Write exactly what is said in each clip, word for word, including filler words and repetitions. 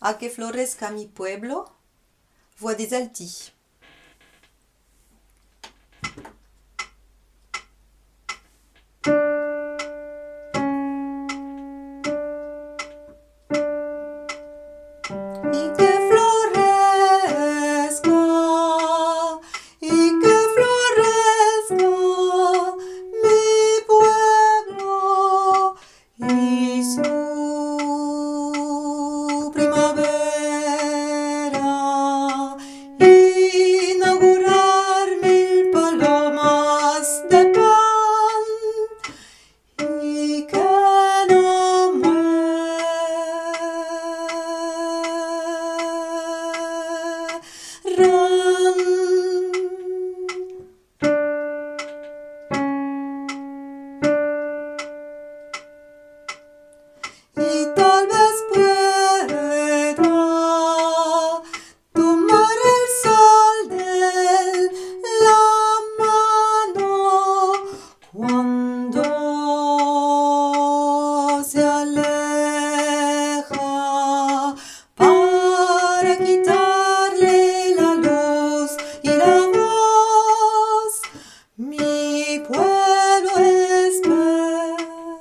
A que florezca mi pueblo, voix des Altis. Y que florezca, y que florezca mi pueblo y su primavera, inaugurar mil palomas de pan y que no y tal vez pueda tomar el sol de la mano cuando se aleja para quitarle la luz y la voz. Mi pueblo espera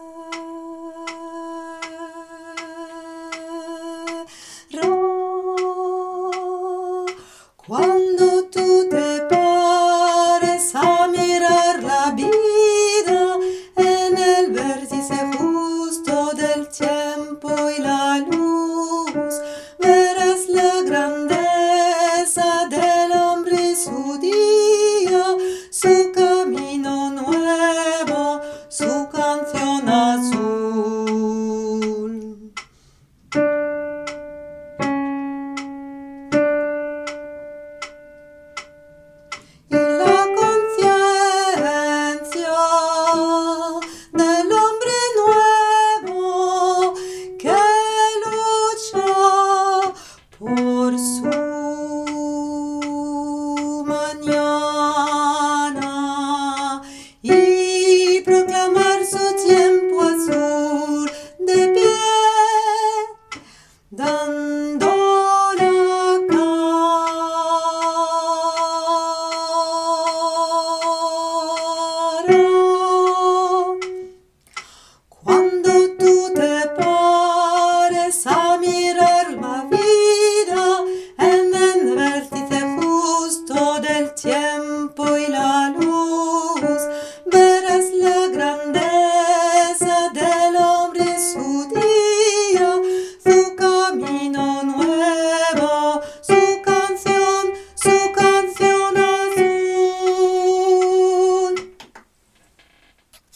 cuando tú te pares a mirar la vida en el vértice justo del tiempo y la luz, verás la grandeza del hombre y su día, su camino nuevo, su canción azul. Y la conciencia del hombre nuevo que lucha por su mañana y proclamar su tiempo azul de pie, dando